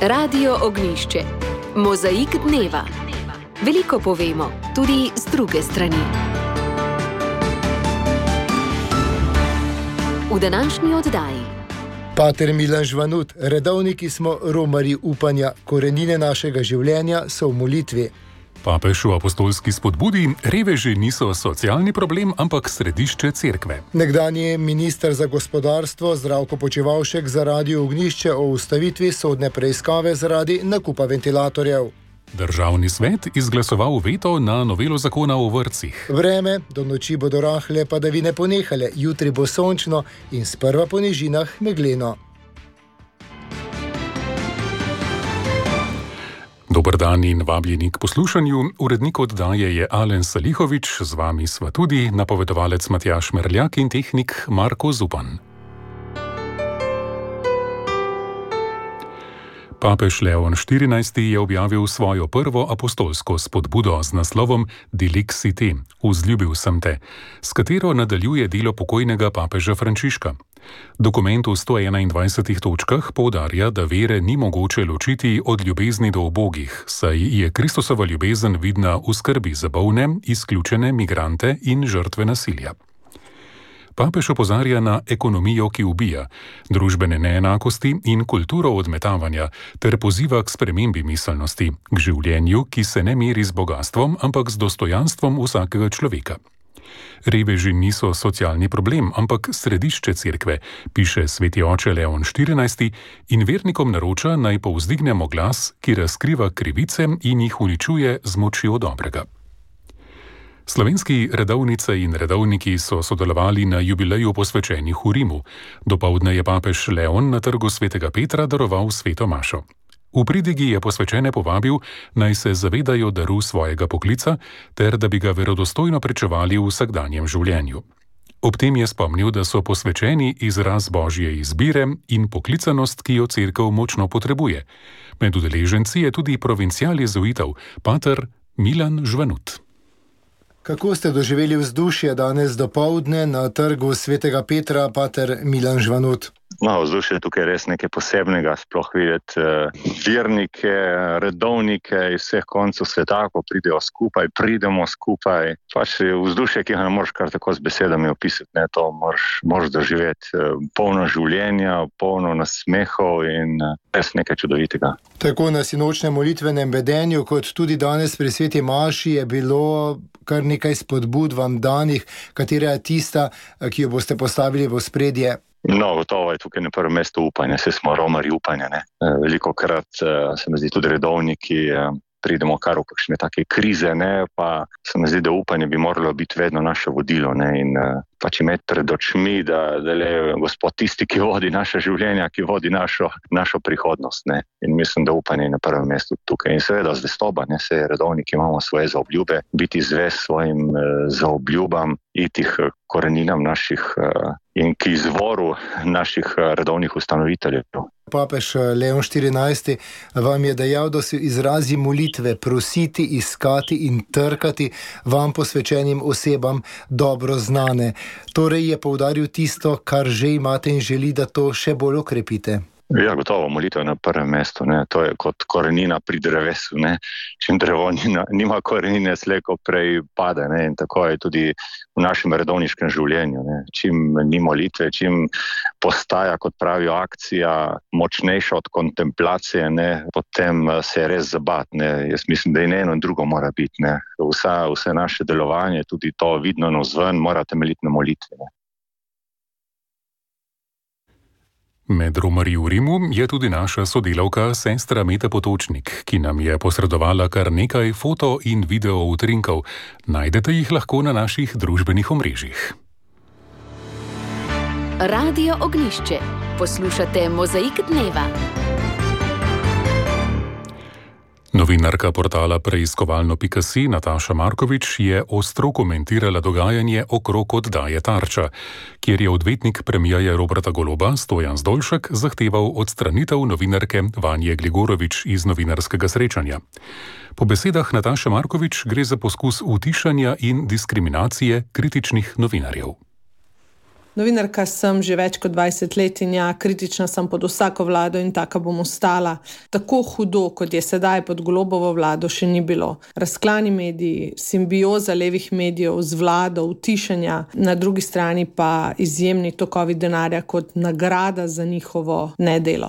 Radio Ognjišče. Mozaik dneva. Veliko povemo, tudi z druge strani. V današnji oddaji. Pater Milan Žvanut, redovniki smo romarji upanja, korenine našega življenja so v molitvi. Papež v apostolski spodbudi: reveži niso socialni problem, ampak središče cerkve. Nekdanji minister za gospodarstvo Zdravko Počivalšek za Radio Ognjišče o ustavitvi sodne preiskave zaradi nakupa ventilatorjev. Državni svet izglasoval veto na novelo zakona o vrtcih. Vreme, do noči bodo rahle padavine ponehale, jutri bo sončno in sprva po nižinah megleno. Dober dan in vabljeni k poslušanju. Urednik oddaje je Alen Salihovič, z vami sva tudi napovedovalec Matjaž Merljak in tehnik Marko Zupan. Papež Leon XIV. Je objavil svojo prvo apostolsko spodbudo z naslovom Dilixi te, vzljubil sem te, s katero nadaljuje delo pokojnega papeža Frančiška. Dokument v 121 točkah poudarja, da vere ni mogoče ločiti od ljubezni do ubogih, saj je Kristusova ljubezen vidna v skrbi za bolne, izključene migrante in žrtve nasilja. Papež opozarja na ekonomijo, ki ubija, družbene neenakosti in kulturo odmetavanja, ter poziva k spremembi miselnosti, k življenju, ki se ne meri z bogastvom, ampak z dostojanstvom vsakega človeka. Reveži niso socialni problem, ampak središče cerkve, piše sveti oče Leon XIV. In vernikom naroča, naj povzdignemo glas, ki razkriva krivice in jih uničuje z močjo dobrega. Slovenski redovnice in redovniki so sodelovali na jubileju posvečenih v Rimu. Dopoldne je papež Leon na trgu svetega Petra daroval sveto mašo. V pridigi je posvečene povabil, naj se zavedajo daru svojega poklica, ter da bi ga verodostojno pričevali v vsakdanjem življenju. Ob tem je spomnil, da so posvečeni izraz božje izbire in poklicanost, ki jo cerkev močno potrebuje. Med udeleženci je tudi provincial jezuitov, pater Milan Žvanut. Kako ste doživeli vzdušje danes dopoldne na trgu svetega Petra, pater Milan Žvanut? Vzdušje tukaj je res nekaj posebnega, sploh videti vernike, redovnike iz vseh koncev sveta, ko pridemo skupaj. Pač vzdušje, ki ga ne moreš kar tako z besedami opisati, ne, to moraš doživeti. Polno življenja, polno nasmehov in res nekaj čudovitega. Tako na sinočnem molitvenem bedenju, kot tudi danes pri sveti maši je bilo kar nekaj spodbud vam danih, katera je tista, ki jo boste postavili v ospredje? Gotovo je tukaj na prvem mestu upanje, saj smo romarji upanja, ne. Velikokrat se mi zdi tudi redovniki pridemo kar v kakšne take krize, ne, pa se mi zdi, da upanje bi moralo biti vedno naše vodilo, ne, in pač imeti pred očmi, da je Gospod tisti, ki vodi naše življenja, ki vodi našo prihodnost, ne, in mislim, da upanje je na prvem mestu tukaj. In seveda zvestoba, ne, se redovniki imamo svoje zaobljube, biti zvest svojim zaobljubam, iti k koreninam naših in k izvoru naših redovnih ustanoviteljev. Papež Leon XIV. Vam je dejal, da se izrazi molitve prositi, iskati in trkati vam posvečenim osebam dobro znane. Torej je poudaril tisto, kar že imate in želi, da to še bolj okrepite. Ja, gotovo, molitev na prvem mestu, ne. To je kot korenina pri drevesu, ne. Čim drevo nima korenine, slej ko prej pade, ne. In tako je tudi v našem redovniškem življenju, ne. Čim ni molitve, čim postaja, kot pravijo, akcija močnejša od kontemplacije, ne, potem se je res zabat, ne. Jaz mislim, da in eno in drugo mora biti, ne. Vse naše delovanje, tudi to vidno navzven, mora temeljiti na molitvi, ne. Med romarji v Rimu je tudi naša sodelavka, sestra Meta Potočnik, ki nam je posredovala kar nekaj foto in video utrinkov. Najdete jih lahko na naših družbenih omrežjih. Radio Ognjišče. Poslušate Mozaik dneva. Novinarka portala preiskovalno.si Nataša Markovič je ostro komentirala dogajanje okrog oddaje Tarča, kjer je odvetnik premierja Roberta Goloba Stojan Zdolšek zahteval odstranitev novinarke Vanje Gligorovič iz novinarskega srečanja. Po besedah Nataše Markovič gre za poskus utišanja in diskriminacije kritičnih novinarjev. Novinarka sem že več kot 20 let in ja, kritična sem pod vsako vlado in taka bom ostala. Tako hudo, kot je sedaj pod Golobovo vlado, še ni bilo. Razklani mediji, simbioza levih medijev z vlado, utišanja, na drugi strani pa izjemni tokovi denarja kot nagrada za njihovo nedelo.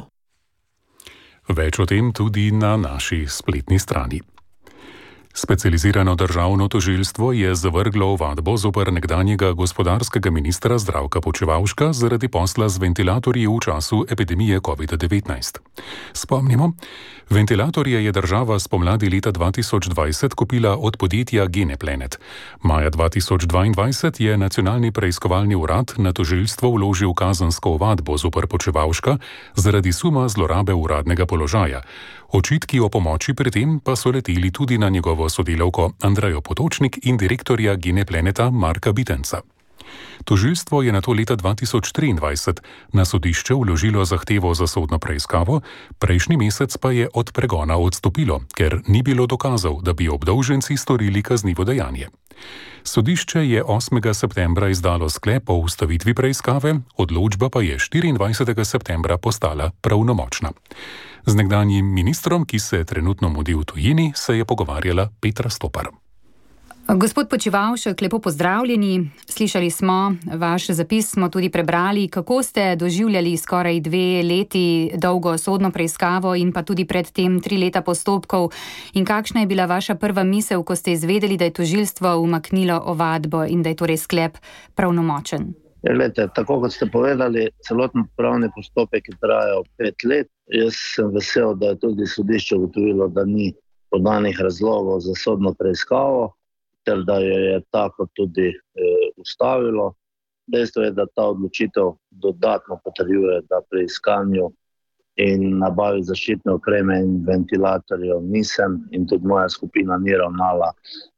Več o tem tudi na naši spletni strani. Specializirano državno tožilstvo je zavrglo ovadbo zoper nekdanjega gospodarskega ministra Zdravka Počivalška zaradi posla z ventilatorji v času epidemije COVID-19. Spomnimo, ventilatorje je država spomladi leta 2020 kupila od podjetja Geneplanet. Maja 2022 je Nacionalni preiskovalni urad na tožilstvo vložil kazensko ovadbo zoper Počivalška zaradi suma zlorabe uradnega položaja. Očitki o pomoči pri tem pa so leteli tudi na njegovo sodelavko Andrejo Potočnik in direktorja Geneplaneta Marka Bitenca. Tožilstvo je nato leta 2023 na sodišče vložilo zahtevo za sodno preiskavo, prejšnji mesec pa je od pregona odstopilo, ker ni bilo dokazov, da bi obdolženci storili kaznivo dejanje. Sodišče je 8. septembra izdalo sklep o ustavitvi preiskave, odločba pa je 24. septembra postala pravnomočna. Z nekdanjim ministrom, ki se trenutno mudi v tujini, se je pogovarjala Petra Stopar. Gospod Počivalšek, lepo pozdravljeni. Slišali smo, vaš zapis smo tudi prebrali. Kako ste doživljali skoraj 2 leti dolgo sodno preiskavo in pa tudi predtem 3 leta postopkov? In kakšna je bila vaša prva misel, ko ste izvedeli, da je tožilstvo umaknilo ovadbo in da je torej sklep pravnomočen? Glede, tako kot ste povedali, celoten pravni postopek je trajal 5 let. Jaz sem vesel, da je tudi sodišče ugotovilo, da ni podanih razlogov za sodno preiskavo, ter da jo je tako tudi ustavilo. Dejstvo je, da ta odločitev dodatno potrjuje, da pri iskanju in nabavi zaščitne opreme in ventilatorjev nisem in tudi moja skupina ni ravnala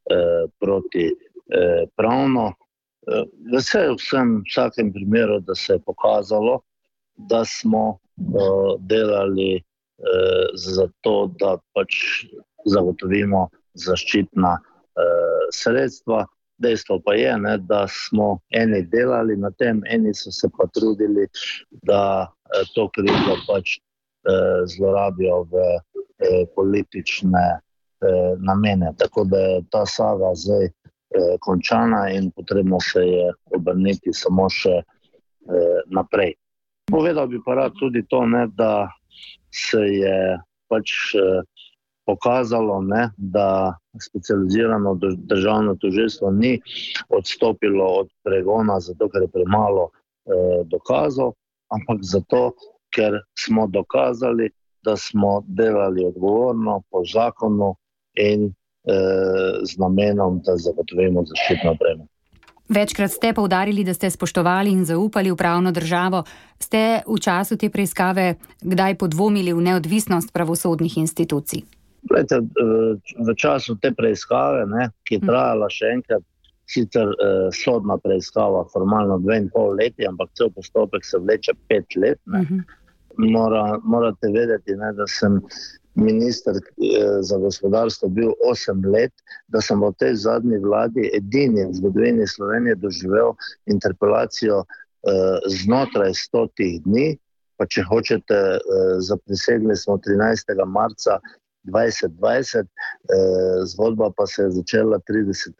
protipravno. Vesel sem v vsakem primeru, da se je pokazalo, da smo delali za to, da pač zagotovimo zaščitna sredstva. Dejstvo pa je, da smo eni delali na tem, eni so se pa trudili, da to krizo pač zlorabijo v politične namene. Tako da je ta saga zdaj končana in potrebno se je obrniti samo še naprej. Povedal bi pa rad tudi to, da se je pač pokazalo, da specializirano državno tožilstvo ni odstopilo od pregona, zato ker je premalo dokazov, ampak zato, ker smo dokazali, da smo delali odgovorno po zakonu in z namenom, da zagotovimo zaščitno opremo. Večkrat ste poudarili, da ste spoštovali in zaupali v pravno državo. Ste v času te preiskave kdaj podvomili v neodvisnost pravosodnih institucij? V času te preiskave, ki je trajala še enkrat, sicer sodna preiskava formalno 2,5 leti, ampak cel postopek se vleče 5 let. Morate vedeti, da sem minister za gospodarstvo bil 8 let, da sem v tej zadnji vladi edini v zgodovini Slovenije doživel interpelacijo znotraj 100 dni, pa če hočete, zaprisegli smo 13. marca 2020, zgodba pa se je začela 30.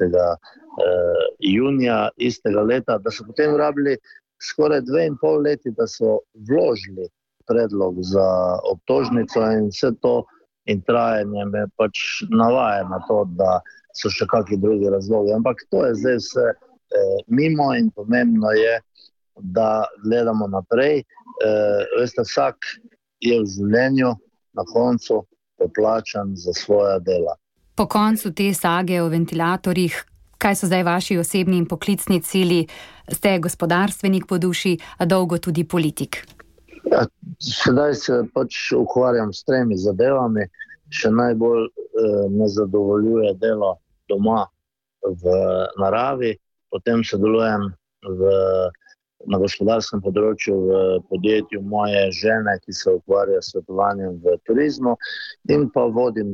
junija istega leta, da so potem rabili skoraj 2,5 leti, da so vložili predlog za obtožnico in vse to in trajanje me pač navaja na to, da so še kakšni drugi razlogi. Ampak to je zdaj vse mimo in pomembno je, da gledamo naprej. Veste, vsak je v življenju na koncu poplačan za svoja dela. Po koncu te sage o ventilatorjih, kaj so zdaj vaši osebni in poklicni cilji? Ste gospodarstvenik po duši, a dolgo tudi politik. Ja, sedaj se pač ukvarjam s 3 zadevami. Še najbolj me zadovoljuje delo doma v naravi, potem sodelujem na gospodarskem področju v podjetju moje žene, ki se ukvarja s svetovanjem v turizmu, in pa vodim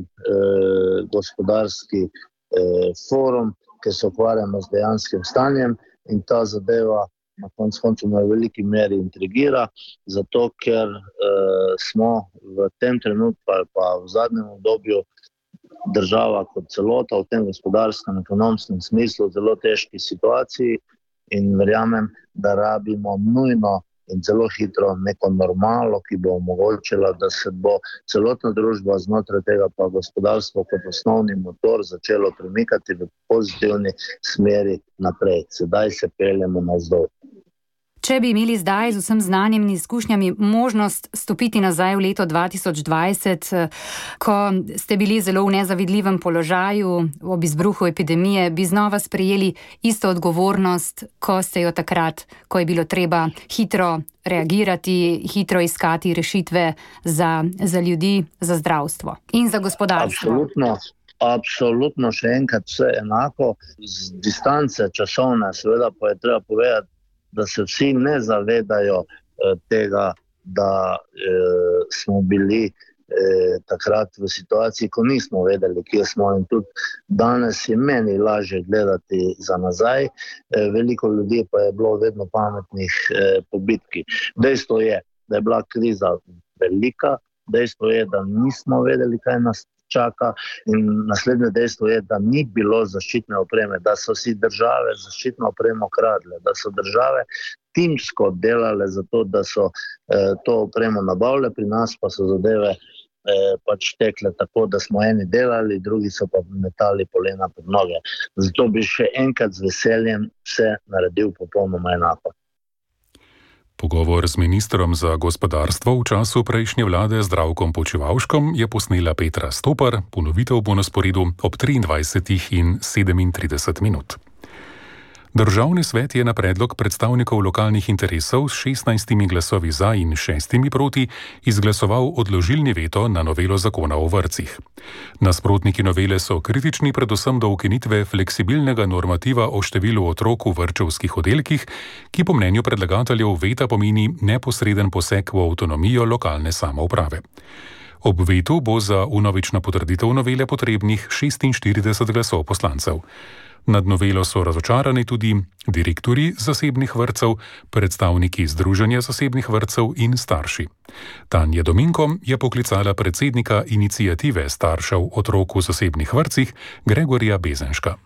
gospodarski forum, ki se ukvarjamo z dejanskim stanjem, in ta zadeva na koncu me v veliki meri intrigira, zato ker smo v tem trenutku ali pa v zadnjem obdobju država kot celota v tem gospodarskem, ekonomskem smislu v zelo težki situaciji in verjamem, da rabimo nujno in zelo hitro neko normalo, ki bo omogočila, da se bo celotna družba znotraj tega pa gospodarstvo kot osnovni motor začelo premikati v pozitivni smeri naprej. Sedaj se peljemo navzdol. Če bi imeli zdaj z vsem znanjem in izkušnjami možnost stopiti nazaj v leto 2020, ko ste bili zelo v nezavidljivem položaju ob izbruhu epidemije, bi znova sprejeli isto odgovornost, ko ste jo takrat, ko je bilo treba hitro reagirati, hitro iskati rešitve za ljudi, za zdravstvo in za gospodarstvo? Absolutno še enkrat vse enako. Z distance časovne seveda pa je treba povedati, da se vsi ne zavedajo tega, da smo bili takrat v situaciji, ko nismo vedeli, kje smo, in tudi danes je meni lažje gledati za nazaj. Veliko ljudi pa je bilo vedno pametnih po bitki. Dejstvo je, da je bila kriza velika, dejstvo je, da nismo vedeli, kaj nas čaka, in naslednje dejstvo je, da ni bilo zaščitne opreme, da so si države zaščitno opremo kradle, da so države timsko delale za to, da so to opremo nabavile, pri nas pa so zadeve pač tekle tako, da smo eni delali, drugi so pa metali polena pod noge. Zato bi še enkrat z veseljem vse naredil popolnoma enako. Pogovor z ministrom za gospodarstvo v času prejšnje vlade Zdravkom Počivalškom je posnela Petra Stopar, ponovitev bo na sporedu ob 23 in 37 minut. Državni svet je na predlog predstavnikov lokalnih interesov s 16 glasovi za in 6 proti izglasoval odložilni veto na novelo zakona o vrtcih. Nasprotniki novele so kritični predvsem do ukinitve fleksibilnega normativa o številu otrok v vrtčevskih oddelkih, ki po mnenju predlagateljev veta pomeni neposreden poseg v avtonomijo lokalne samouprave. Ob vetu bo za vnovično potrditev novele potrebnih 46 glasov poslancev. Nad novelo so razočarani tudi direktorji zasebnih vrtcev, predstavniki Združenja zasebnih vrtcev in starši. Tanja Dominko je poklicala predsednika iniciative staršev otrok v zasebnih vrtcih Gregorja Bezenška.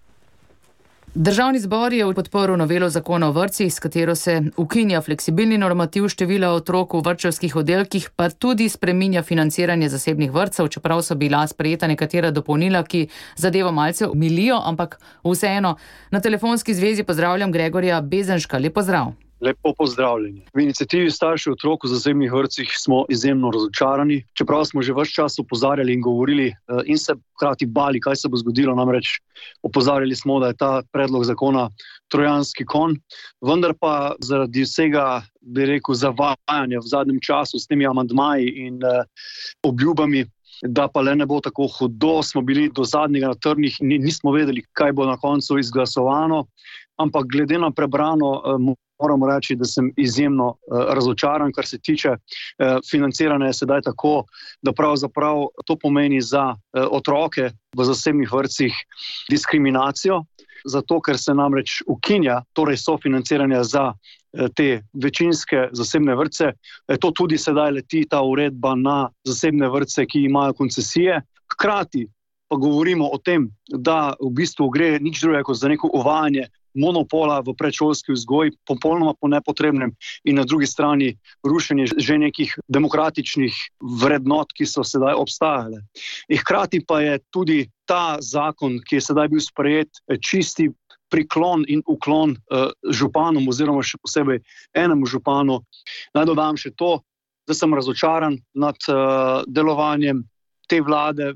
Državni zbor je podporil novelo zakona o vrtcih, s katero se ukinja fleksibilni normativ števila otrok v vrtčevskih oddelkih, pa tudi spreminja financiranje zasebnih vrtcev, čeprav so bila sprejeta nekatera dopolnila, ki zadevo malce omilijo, ampak vseeno. Na telefonski zvezi pozdravljam Gregorja Bezenška. Lep pozdrav. Lepo pozdravljeni. V iniciativi staršev otrok v zasebnih vrtcih smo izjemno razočarani, čeprav smo že ves čas opozarjali in govorili in se hkrati bali, kaj se bo zgodilo. Namreč opozarjali smo, da je ta predlog zakona trojanski konj, vendar pa zaradi vsega, bi rekel, zavajanja v zadnjem času s temi amandmaji in obljubami, da pa le ne bo tako hudo, smo bili do zadnjega na trnih in nismo vedeli, kaj bo na koncu izglasovano, ampak glede na prebrano moramo reči, da sem izjemno razočaran, kar se tiče financiranja je sedaj tako, da pravzaprav to pomeni za otroke v zasebnih vrtcih diskriminacijo, zato ker se namreč ukinja, torej sofinanciranje za te večinske zasebne vrtce. To tudi sedaj leti ta uredba na zasebne vrtce, ki imajo koncesije. Hkrati pa govorimo o tem, da v bistvu gre nič drugega kot za neko uvajanje monopola v predšolski vzgoji, popolnoma po nepotrebnem, in na drugi strani rušenje že nekih demokratičnih vrednot, ki so sedaj obstajale. In hkrati pa je tudi ta zakon, ki je sedaj bil sprejet, čisti priklon in uklon županom oziroma še posebej enemu županu. Naj dodam še to, da sem razočaran nad delovanjem te vlade.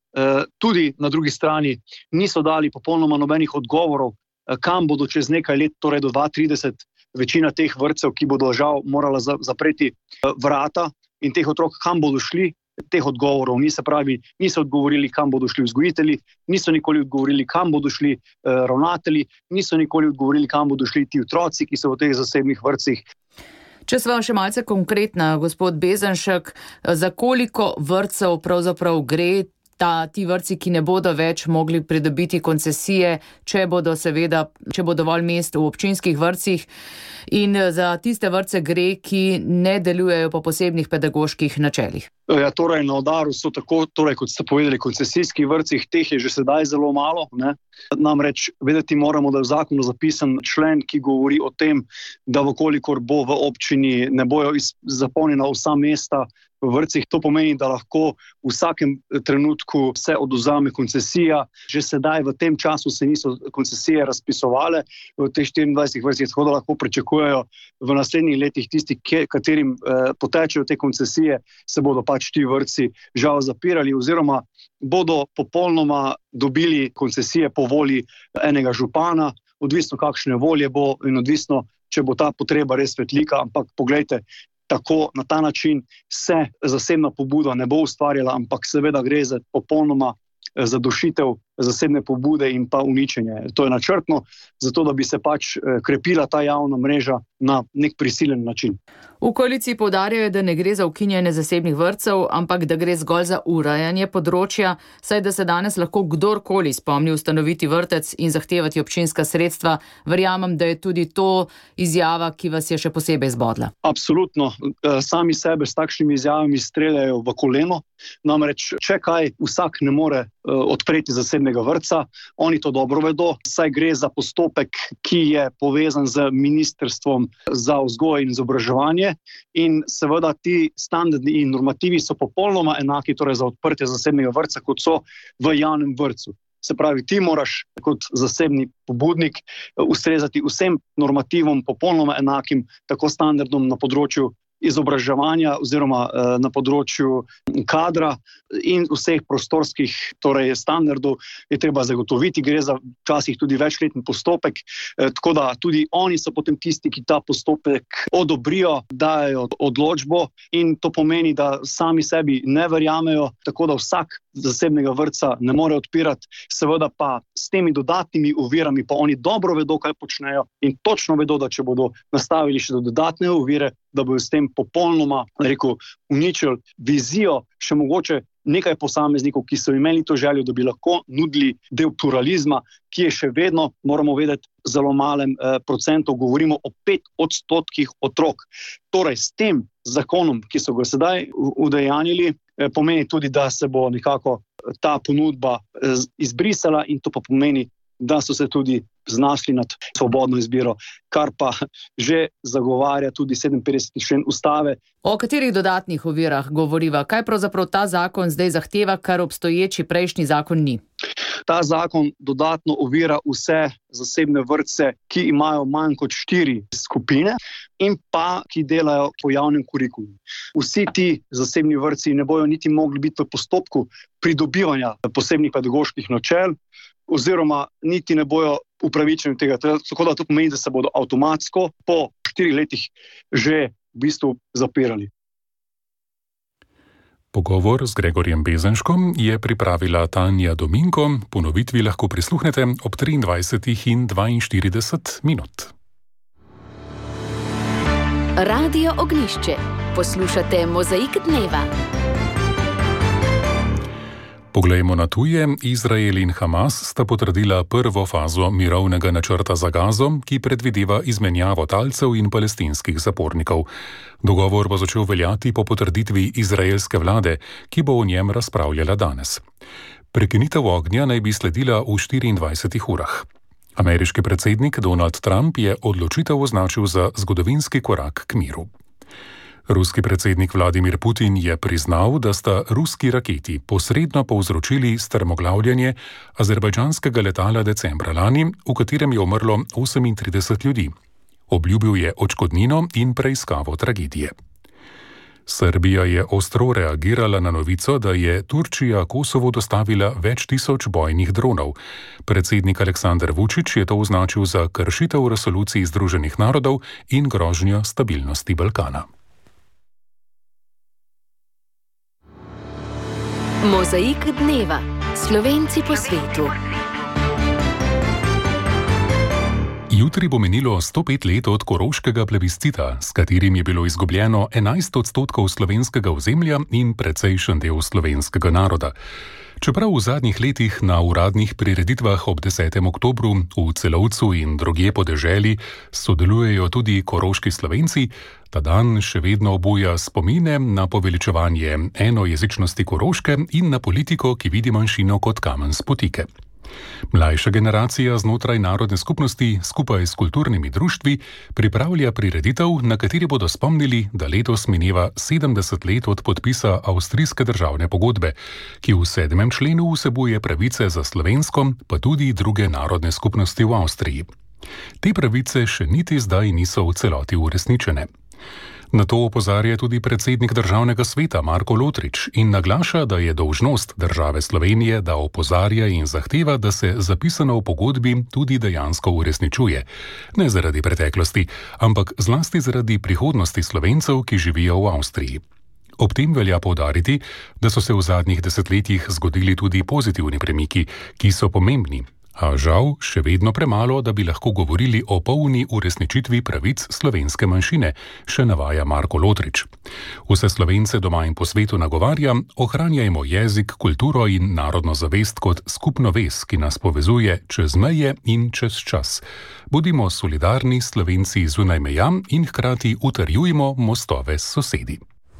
Tudi na drugi strani niso dali popolnoma nobenih odgovorov, kam bodo čez nekaj let, torej do 2030, večina teh vrtcev, ki bodo žal morala zapreti vrata, in teh otrok, kam bodo šli, teh odgovorov niso odgovorili, kam bodo šli vzgojitelji, niso nikoli odgovorili, kam bodo šli ravnatelji, niso nikoli odgovorili, kam bodo šli ti otroci, ki so v teh zasebnih vrtcih. Če sva še malce konkretna, gospod Bezenšek, za koliko vrtcev pravzaprav gre? ti vrtci, ki ne bodo več mogli pridobiti koncesije, če bo dovolj mest v občinskih vrtcih. In za tiste vrtce gre, ki ne delujejo po posebnih pedagoških načelih. Ja, torej na udaru so tako, kot ste povedali, koncesijskih vrtcih, teh je že sedaj zelo malo, ne. Namreč vedeti moramo, da je v zakonu zapisan člen, ki govori o tem, da vkolikor bo v občini ne bojo zapolnjena vsa mesta v vrtcih, to pomeni, da lahko v vsakem trenutku se odvzame koncesija. Že sedaj v tem času se niso koncesije razpisovale v teh 24 vrtcih, tako da lahko pričakujejo v naslednjih letih tisti, katerim potečejo te koncesije, se bodo pač ti vrtci žal zapirali oziroma bodo popolnoma dobili koncesije po volji enega župana, odvisno kakšne volje bo in odvisno, če bo ta potreba res velika, ampak poglejte, tako na ta način se zasebna pobuda ne bo ustvarjala, ampak seveda gre za popolnoma zadušitev zasebne pobude in pa uničenje. To je načrtno, zato da bi se pač krepila ta javna mreža na nek prisilen način. V koaliciji poudarjajo, da ne gre za ukinjanje zasebnih vrtcev, ampak da gre zgolj za urejanje področja, saj da se danes lahko kdorkoli spomni ustanoviti vrtec in zahtevati občinska sredstva. Verjamem, da je tudi to izjava, ki vas je še posebej zbodla. Absolutno. Sami sebe s takšnimi izjavami streljajo v koleno. Namreč, če kaj, vsak ne more odpreti zasebnega vrtca, oni to dobro vedo, saj gre za postopek, ki je povezan z Ministrstvom za vzgojo in izobraževanje in seveda ti standardi in normativi so popolnoma enaki, torej za odprtje zasebnega vrtca, kot so v javnem vrtcu. Se pravi, ti moraš kot zasebni pobudnik ustrezati vsem normativom popolnoma enakim, tako standardom na področju izobraževanja oziroma na področju kadra in vseh prostorskih standardov je treba zagotoviti. Gre za včasih tudi večletni postopek, tako da tudi oni so potem tisti, ki ta postopek odobrijo, dajo odločbo in to pomeni, da sami sebi ne verjamejo, tako da vsak zasebnega vrtca ne more odpirati, seveda pa s temi dodatnimi ovirami pa oni dobro vedo, kaj počnejo in točno vedo, da če bodo nastavili še dodatne ovire, da bodo s tem popolnoma, uničili vizijo, še mogoče nekaj posameznikov, ki so imeli to željo, da bi lahko nudili del pluralizma, ki je še vedno, moramo vedeti, zelo malem procentov, govorimo o 5% otrok. Torej, s tem zakonom, ki so ga sedaj udejanjili, pomeni tudi, da se bo nekako ta ponudba izbrisala in to pa pomeni, da so se tudi znašli nad svobodno izbiro, kar pa že zagovarja tudi 57. člen ustave. O katerih dodatnih ovirah govoriva? Kaj pravzaprav ta zakon zdaj zahteva, kar obstoječi prejšnji zakon ni? Ta zakon dodatno ovira vse zasebne vrtce, ki imajo manj kot 4 skupine in pa ki delajo po javnem kurikulu. Vsi ti zasebni vrtci ne bojo niti mogli biti v postopku pridobivanja posebnih pedagoških načel oziroma niti ne bojo upravičeni tega. Tako da to pomeni, da se bodo avtomatsko po 4 letih že v bistvu zapirali. Pogovor z Gregorjem Bezenškom je pripravila Tanja Dominko. Ponovitvi lahko prisluhnete ob 23:42 minut. Radio Ognjišče. Poslušate Mozaik dneva. Poglejmo na tuje. Izrael in Hamas sta potrdila prvo fazo mirovnega načrta za Gazo, ki predvideva izmenjavo talcev in palestinskih zapornikov. Dogovor bo začel veljati po potrditvi izraelske vlade, ki bo o njem razpravljala danes. Prekinitev ognja naj bi sledila v 24 urah. Ameriški predsednik Donald Trump je odločitev označil za zgodovinski korak k miru. Ruski predsednik Vladimir Putin je priznal, da sta ruski raketi posredno povzročili strmoglavljanje azerbajdžanskega letala decembra lani, v katerem je umrlo 38 ljudi. Obljubil je odškodnino in preiskavo tragedije. Srbija je ostro reagirala na novico, da je Turčija Kosovu dostavila več tisoč bojnih dronov. Predsednik Aleksandar Vučić je to označil za kršitev resolucij Združenih narodov in grožnjo stabilnosti Balkana. Mozaik dneva. Slovenci po svetu. Jutri bo minilo 105 let od koroškega plebiscita, s katerim je bilo izgubljeno 11% slovenskega ozemlja in precejšen del slovenskega naroda. Čeprav v zadnjih letih na uradnih prireditvah ob 10. oktobru v Celovcu in drugje po deželi sodelujejo tudi koroški Slovenci, ta dan še vedno obuja spomine na poveličevanje enojezičnosti Koroške in na politiko, ki vidi manjšino kot kamen spotike. Mlajša generacija znotraj narodne skupnosti skupaj s kulturnimi društvi pripravlja prireditev, na kateri bodo spomnili, da letos mineva 70 let od podpisa avstrijske državne pogodbe, ki v 7. členu vsebuje pravice za slovensko, pa tudi druge narodne skupnosti v Avstriji. Te pravice še niti zdaj niso v celoti uresničene. Na to opozarja tudi predsednik Državnega sveta Marko Lotrič in naglaša, da je dolžnost države Slovenije, da opozarja in zahteva, da se zapisano v pogodbi tudi dejansko uresničuje. Ne zaradi preteklosti, ampak zlasti zaradi prihodnosti Slovencev, ki živijo v Avstriji. Ob tem velja poudariti, da so se v zadnjih desetletjih zgodili tudi pozitivni premiki, ki so pomembni. A žal še vedno premalo, da bi lahko govorili o polni uresničitvi pravic slovenske manjšine, še navaja Marko Lotrič. Vse Slovence doma in po svetu nagovarja, ohranjajmo jezik, kulturo in narodno zavest kot skupno vez, ki nas povezuje čez meje in čez čas. Bodimo solidarni Slovenci zunaj meja in hkrati utrjujmo mostove s sosedi.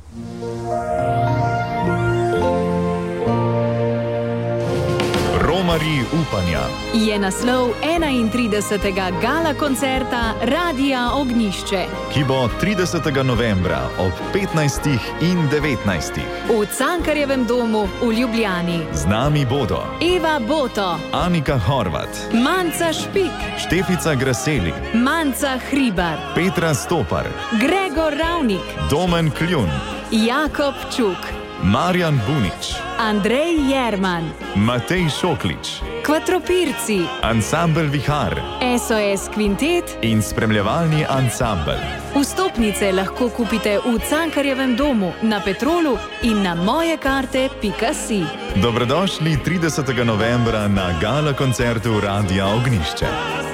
Romarji upanja je naslov 31. gala koncerta Radia Ognjišče, ki bo 30. novembra ob 15. in 19. v Cankarjevem domu v Ljubljani. Z nami bodo Eva Boto, Anika Horvat, Manca Špik, Štefica Graseli, Manca Hribar, Petra Stopar, Gregor Ravnik, Domen Kljun, Jakob Čuk, Marjan Bunič, Andrej Jerman, Matej Šoklič, Kvatropirci, Ansambel Vihar, SOS Kvintet in spremljevalni ansambel. Vstopnice lahko kupite v Cankarjevem domu, na Petrolu in na mojekarte.si. Dobrodošli 30. novembra na gala koncertu Radia Ognjišče.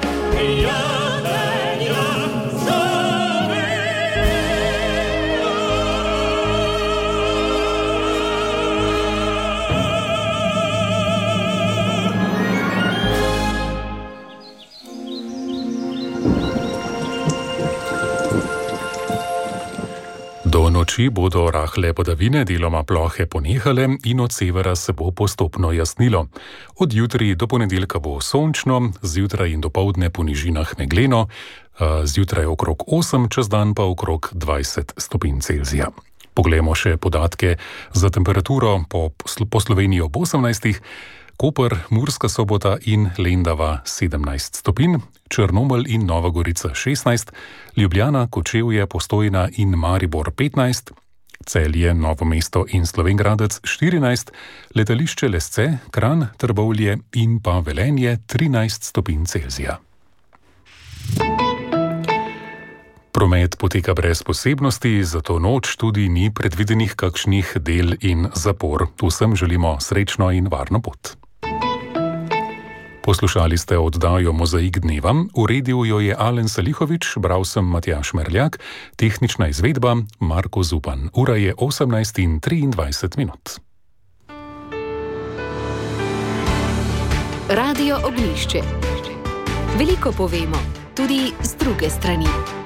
Do noči bodo rahle padavine, deloma plohe ponehale in od severa se bo postopno jasnilo. Od jutri do ponedeljka bo sončno, zjutraj in dopoldne po nižinah megleno, zjutraj okrog 8, čez dan pa okrog 20 stopinj Celzija. Poglejmo še podatke za temperaturo po Sloveniji ob 18. Koper, Murska Sobota in Lendava 17 stopinj, Črnomelj in Nova Gorica 16, Ljubljana, Kočevje, Postojna in Maribor 15, Celje, Novo mesto in Slovenj Gradec 14, letališče Lesce, Kranj, Trbovlje in pa Velenje 13 stopinj Celzija. Promet poteka brez posebnosti, zato noč tudi ni predvidenih kakšnih del in zapor. Vsem želimo srečno in varno pot. Poslušali ste oddajo Mozaik dneva, uredil jo je Alen Salihovič, bral sem Matjaž Merljak, tehnična izvedba Marko Zupan. Ura je 18:23. Radio Ognjišče. Veliko povemo, tudi z druge strani.